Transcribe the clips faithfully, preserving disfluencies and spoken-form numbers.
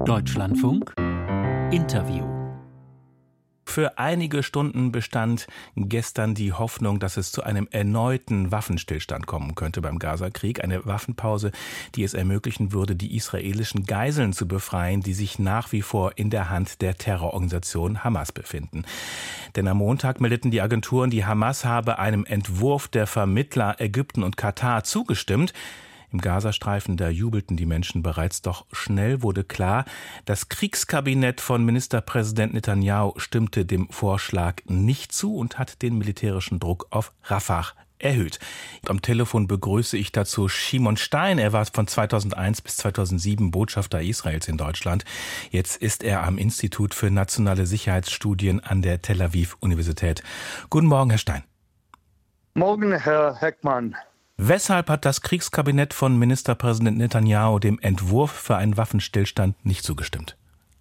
Deutschlandfunk Interview. Für einige Stunden bestand gestern die Hoffnung, dass es zu einem erneuten Waffenstillstand kommen könnte beim Gaza-Krieg. Eine Waffenpause, die es ermöglichen würde, die israelischen Geiseln zu befreien, die sich nach wie vor in der Hand der Terrororganisation Hamas befinden. Denn am Montag meldeten die Agenturen, die Hamas habe einem Entwurf der Vermittler Ägypten und Katar zugestimmt. Im Gazastreifen, da jubelten die Menschen bereits, doch schnell wurde klar, das Kriegskabinett von Ministerpräsident Netanyahu stimmte dem Vorschlag nicht zu und hat den militärischen Druck auf Rafah erhöht. Am Telefon begrüße ich dazu Shimon Stein. Er war von zweitausendeins bis zweitausendsieben Botschafter Israels in Deutschland. Jetzt ist er am Institut für nationale Sicherheitsstudien an der Tel Aviv Universität. Guten Morgen, Herr Stein. Morgen, Herr Heckmann. Weshalb hat das Kriegskabinett von Ministerpräsident Netanyahu dem Entwurf für einen Waffenstillstand nicht zugestimmt?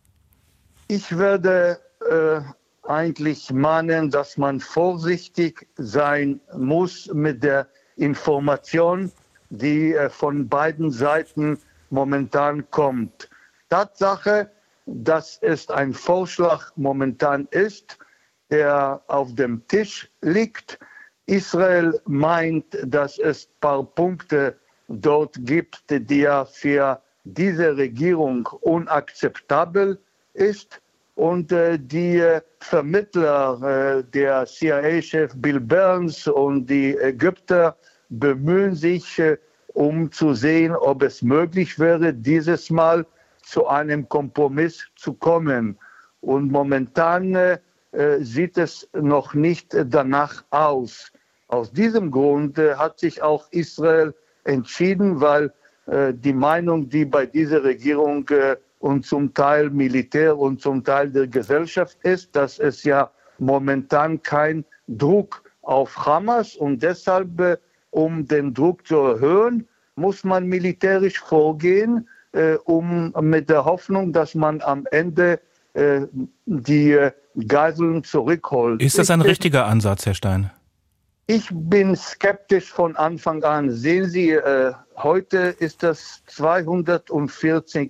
Ich werde äh, eigentlich mahnen, dass man vorsichtig sein muss mit der Information, die äh, von beiden Seiten momentan kommt. Tatsache, dass es ein Vorschlag momentan ist, der auf dem Tisch liegt. Israel meint, dass es ein paar Punkte dort gibt, die ja für diese Regierung unakzeptabel ist. Und äh, die äh, Vermittler, äh, der C I A-Chef Bill Burns und die Ägypter bemühen sich, äh, um zu sehen, ob es möglich wäre, dieses Mal zu einem Kompromiss zu kommen. Und momentan äh, sieht es noch nicht danach aus. Aus diesem Grund äh, hat sich auch Israel entschieden, weil äh, die Meinung, die bei dieser Regierung äh, und zum Teil Militär und zum Teil der Gesellschaft ist, dass es ja momentan kein Druck auf Hamas und deshalb, äh, um den Druck zu erhöhen, muss man militärisch vorgehen, äh, um mit der Hoffnung, dass man am Ende äh, die äh, Geiseln zurückholt. Ist das ein ich, richtiger Ansatz, Herr Stein? Ich bin skeptisch von Anfang an. Sehen Sie, äh, heute ist das zweihundertvierzehn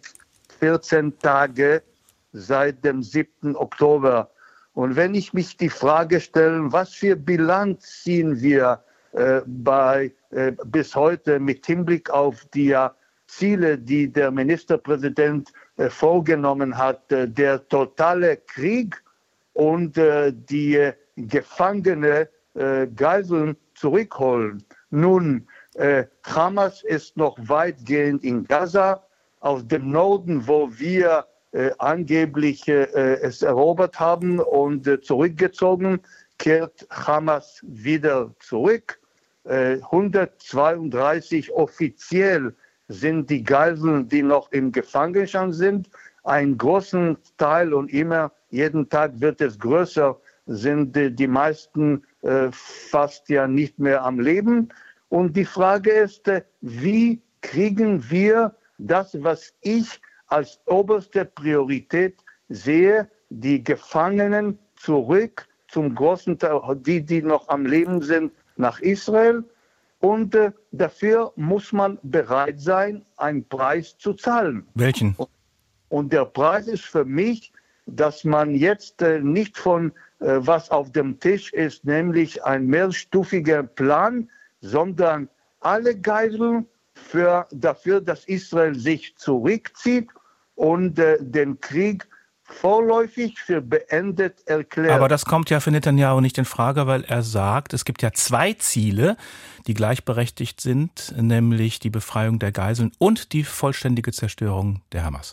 Tage seit dem siebten Oktober. Und wenn ich mich die Frage stelle, was für Bilanz ziehen wir äh, bei, äh, bis heute mit Hinblick auf die ja, Ziele, die der Ministerpräsident äh, vorgenommen hat, äh, der totale Krieg und äh, die äh, Gefangene, Geiseln zurückholen. Nun, äh, Hamas ist noch weitgehend in Gaza. Aus dem Norden, wo wir äh, angeblich äh, es erobert haben und äh, zurückgezogen, kehrt Hamas wieder zurück. Äh, hundertzweiunddreißig offiziell sind die Geiseln, die noch in Gefangenschaft sind. Ein großen Teil und immer, jeden Tag wird es größer, sind die, die meisten äh, fast ja nicht mehr am Leben. Und die Frage ist, äh, wie kriegen wir das, was ich als oberste Priorität sehe, die Gefangenen zurück, zum großen Teil, die, die noch am Leben sind, nach Israel. Und äh, dafür muss man bereit sein, einen Preis zu zahlen. Welchen? Und der Preis ist für mich, dass man jetzt äh, nicht von äh, was auf dem Tisch ist, nämlich ein mehrstufiger Plan, sondern alle Geiseln für, dafür, dass Israel sich zurückzieht und äh, den Krieg vorläufig für beendet erklärt. Aber das kommt ja für Netanyahu nicht in Frage, weil er sagt, es gibt ja zwei Ziele, die gleichberechtigt sind, nämlich die Befreiung der Geiseln und die vollständige Zerstörung der Hamas.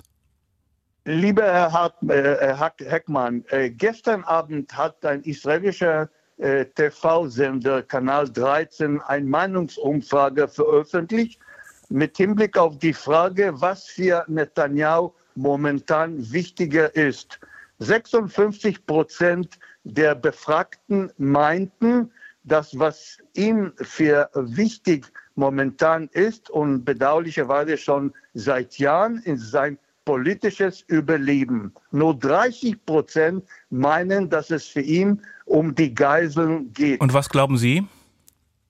Lieber Herr, Hart, äh, Herr Heckmann, äh, gestern Abend hat ein israelischer äh, T V-Sender, Kanal dreizehn, eine Meinungsumfrage veröffentlicht mit Hinblick auf die Frage, was für Netanyahu momentan wichtiger ist. sechsundfünfzig Prozent der Befragten meinten, dass was ihm für wichtig momentan ist und bedauerlicherweise schon seit Jahren in sein politisches Überleben. Nur dreißig Prozent meinen, dass es für ihn um die Geiseln geht. Und was glauben Sie?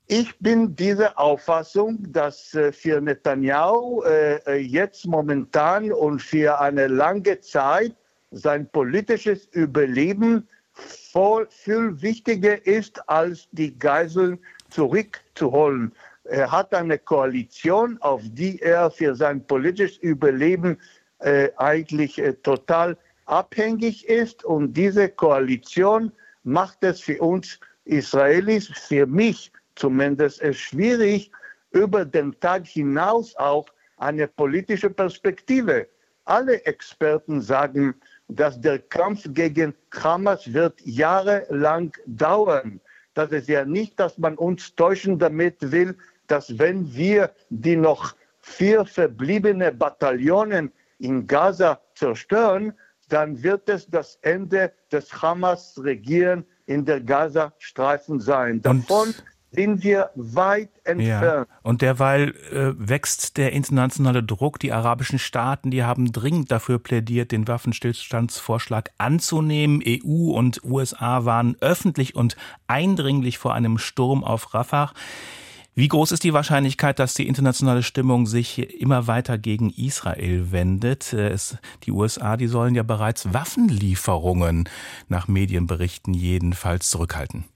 Ich bin dieser Auffassung, dass äh, für Netanyahu äh, jetzt momentan und für eine lange Zeit sein politisches Überleben voll, viel wichtiger ist, als die Geiseln zurückzuholen. Er hat eine Koalition, auf die er für sein politisches Überleben äh, eigentlich äh, total abhängig ist. Und diese Koalition macht es für uns Israelis, für mich zumindest, es schwierig, über den Tag hinaus auch eine politische Perspektive. Alle Experten sagen, dass der Kampf gegen Hamas wird jahrelang dauern. Das ist ja nicht, dass man uns täuschen damit will, dass wenn wir die noch vier verbliebene Bataillonen in Gaza zerstören, dann wird es das Ende des Hamas-Regieren in der Gazastreifen sein. Davon und sind wir weit entfernt. Ja. Und derweil äh, wächst der internationale Druck. Die arabischen Staaten, die haben dringend dafür plädiert, den Waffenstillstandsvorschlag anzunehmen. E U und U S A waren öffentlich und eindringlich vor einem Sturm auf Rafah. Wie groß ist die Wahrscheinlichkeit, dass die internationale Stimmung sich immer weiter gegen Israel wendet? Es, die U S A, die sollen ja bereits Waffenlieferungen nach Medienberichten jedenfalls zurückhalten.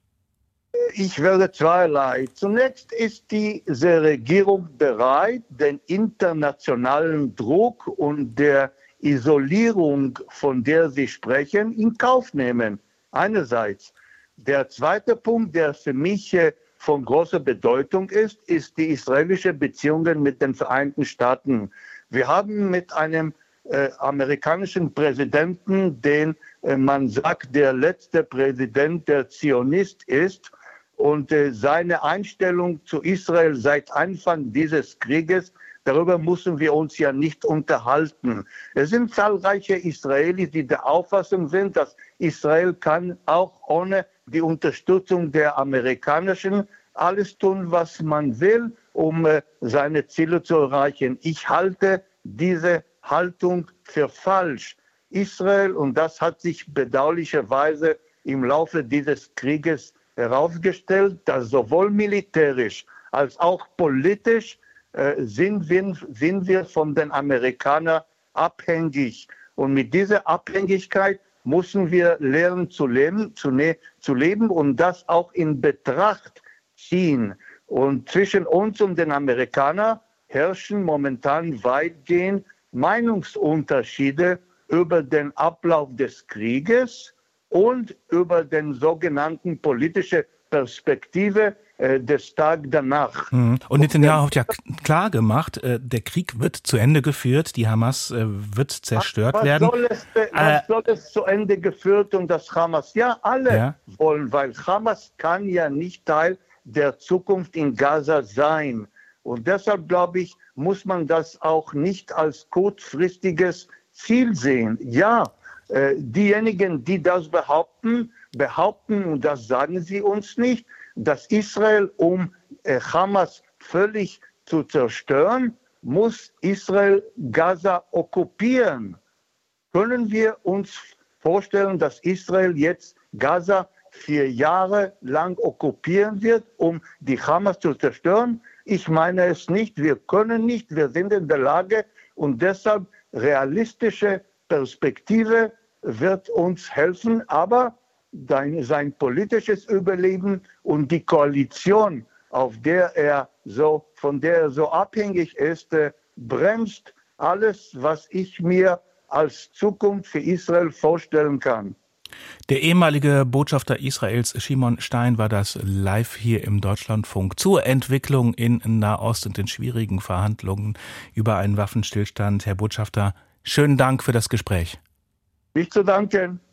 Ich werde zweierlei. Zunächst ist diese Regierung bereit, den internationalen Druck und der Isolierung, von der Sie sprechen, in Kauf nehmen. Einerseits. Der zweite Punkt, der für mich von großer Bedeutung ist, ist die israelische Beziehungen mit den Vereinigten Staaten. Wir haben mit einem äh, amerikanischen Präsidenten, den äh, man sagt, der letzte Präsident, der Zionist ist, und äh, seine Einstellung zu Israel seit Anfang dieses Krieges, darüber müssen wir uns ja nicht unterhalten. Es sind zahlreiche Israelis, die der Auffassung sind, dass Israel kann auch ohne die Unterstützung der amerikanischen alles tun, was man will, um äh, seine Ziele zu erreichen. Ich halte diese Haltung für falsch. Israel, und das hat sich bedauerlicherweise im Laufe dieses Krieges herausgestellt, dass sowohl militärisch als auch politisch äh, sind, wir, sind wir von den Amerikanern abhängig. Und mit dieser Abhängigkeit müssen wir lernen zu leben, zu, ne, zu leben und das auch in Betracht ziehen. Und zwischen uns und den Amerikanern herrschen momentan weitgehend Meinungsunterschiede über den Ablauf des Krieges und über den sogenannten politische Perspektive äh, des Tages danach. Mhm. Und Netanyahu hat ja klar gemacht, äh, der Krieg wird zu Ende geführt, die Hamas äh, wird zerstört was werden. Soll es, äh, was äh, soll es zu Ende geführt und das Hamas? Ja, alle ja. wollen, weil Hamas kann ja nicht Teil der Zukunft in Gaza sein. Und deshalb, glaube ich, muss man das auch nicht als kurzfristiges Ziel sehen. Ja, äh, diejenigen, die das behaupten, behaupten, und das sagen sie uns nicht, dass Israel, um äh, Hamas völlig zu zerstören, muss Israel Gaza okkupieren. Können wir uns vorstellen, dass Israel jetzt Gaza vier Jahre lang okkupieren wird, um die Hamas zu zerstören? Ich meine es nicht. Wir können nicht. Wir sind in der Lage und deshalb realistische Perspektive wird uns helfen, aber sein politisches Überleben und die Koalition, auf der er so, von der er so abhängig ist, bremst alles, was ich mir als Zukunft für Israel vorstellen kann. Der ehemalige Botschafter Israels Shimon Stein war das live hier im Deutschlandfunk zur Entwicklung in Nahost und den schwierigen Verhandlungen über einen Waffenstillstand. Herr Botschafter, schönen Dank für das Gespräch. Nicht zu danken.